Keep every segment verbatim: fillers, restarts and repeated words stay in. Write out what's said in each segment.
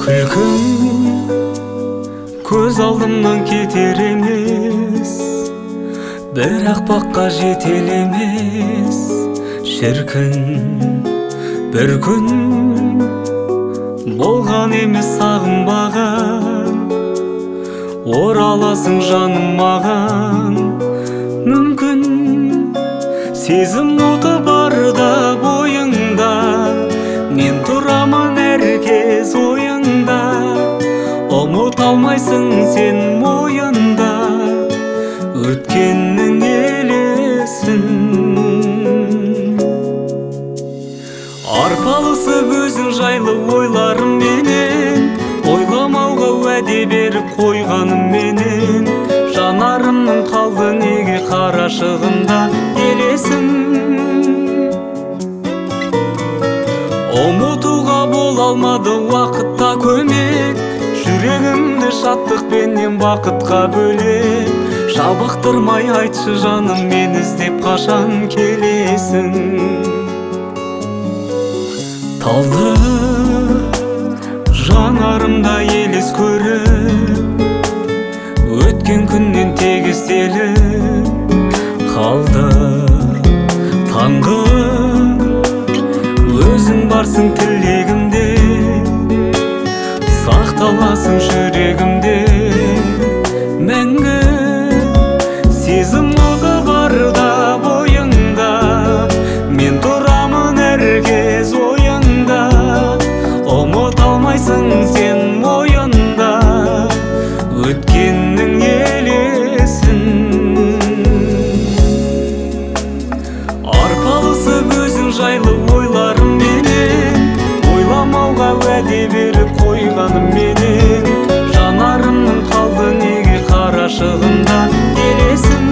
Күлкің көз алдымнан кетер емес, бірақ баққа жетер емес. Шіркін бір күн болған емес сағынбаған, ораласың жаным маған. Мүмкін сезім оты барда бойыңда, мен тұрамын әркез ойыңда. Ұмыта алмайсың сен мойында өткеннің елесін. Арпалысып өзің жайлы ойларым менен, ойламауға уәде беріп қойғаным менен. Жанарымның қалды неге қарашығында елесің. Ұмытуға бола алмады уақытта көмек, жүрегімді шаттықпенен бақытқа бөлеп. Шабықтырмай айтшы жаным, мен іздеп қашан келесің. Талды жанарымда елес көріп, өткен күннен тегістеліп қалды. Таңғы өзің барсың тілегімде, сақталасың жүрегімде мәңгі. Сезім оты барда бойыңда, мен тұрамын әркез ойыңда. Ұмыта алмайсың сен мойында өткеннің елесін. Арпалысып өзің жайлы ойларым менен, ойламауға уәде беріп қойғаным менен. Жанарымның қалды неге қарашығында елесің.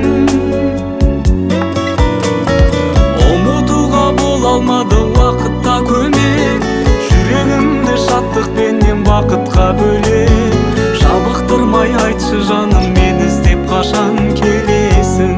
Ұмытуға бола алмады уақытта көмек, жүрегімді шаттықпенен бақытқа бөлеп. Шабықтырмай айтшы жаным, мен іздеп қашан келесің.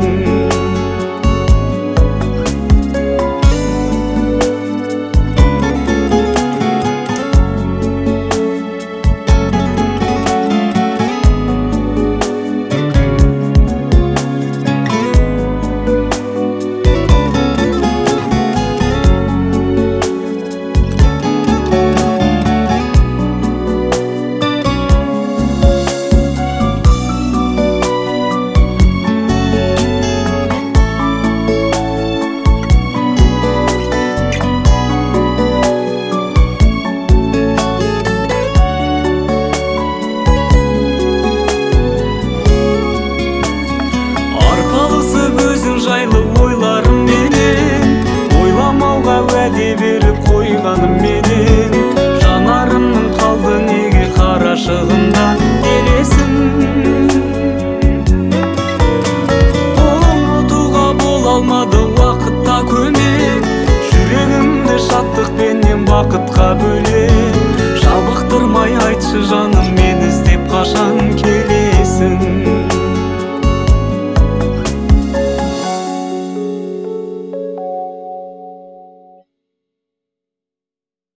Жайлы ойларым менен, ойламауға уәде беріп қойғаным менен. Жанарымның қалды неге қарашығында елесің. Ұмытуға бола алмады уақытта көмек, жүрегімді шаттықпенен бақытқа бөлеп. Шабықтырмай айтшы жаным, мен іздеп қашан келесің.